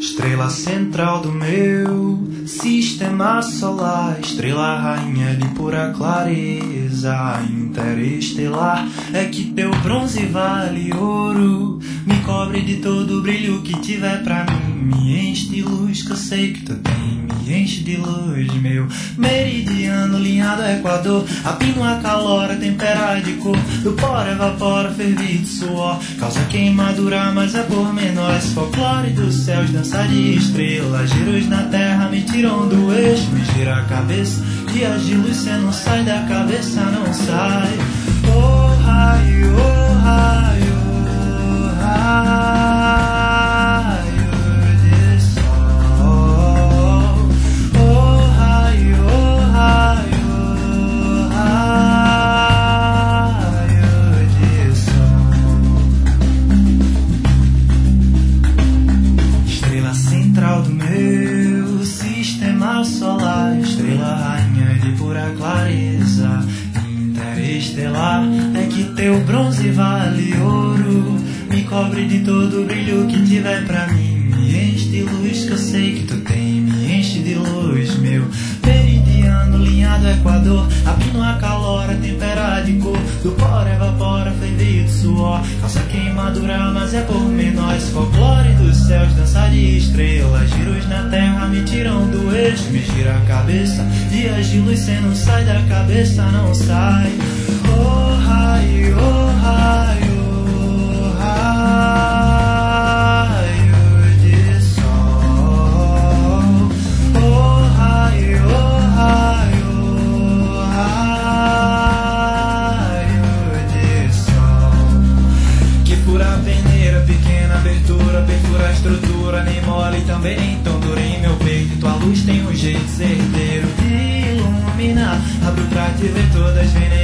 Estrela central do meu sistema solar, estrela rainha de pura clareza interestelar. É que teu bronze vale ouro, me cobre de todo o brilho que tiver pra mim. Me enche de luz que eu sei que tu tem, me enche de luz, meu meridiano, linha do Equador. Apino acalora, tempera de cor, do pó evapora, ferve de suor, causa queimadura, mas é pormenores. Folclore dos céus, dança de estrelas, giros na terra me tiram do eixo, me gira a cabeça, dias de luz cê não sai da cabeça, não sai. Oh raio, oh raio, oh raio de sol. Oh raio, oh raio, oh raio de sol. Estrela central do meu sistema solar, estrela rainha de pura clareza interestelar. É que teu bronze vale ouro, me cobre de todo o brilho que tiver pra mim. Me enche de luz que eu sei que tu tem, me enche de luz, meu meridiano, linha do Equador. Apino acalora, tempera de cor, do pó evapora, ferve de suor, causa queimadura, mas é pormenores. Folclore dos céus, dança de estrelas, giros na terra me tiram do eixo, me gira a cabeça, dias de luz cê não sai da cabeça, não sai. Oh raio, oh raio, oh raio de sol. Oh raio, oh raio, oh raio de sol. Que fura a peneira, pequena abertura, perfura a estrutura, nem mole também nem tão dura em meu peito. Tua luz tem um jeito certeiro de iluminar, abro pra te ver todas venenas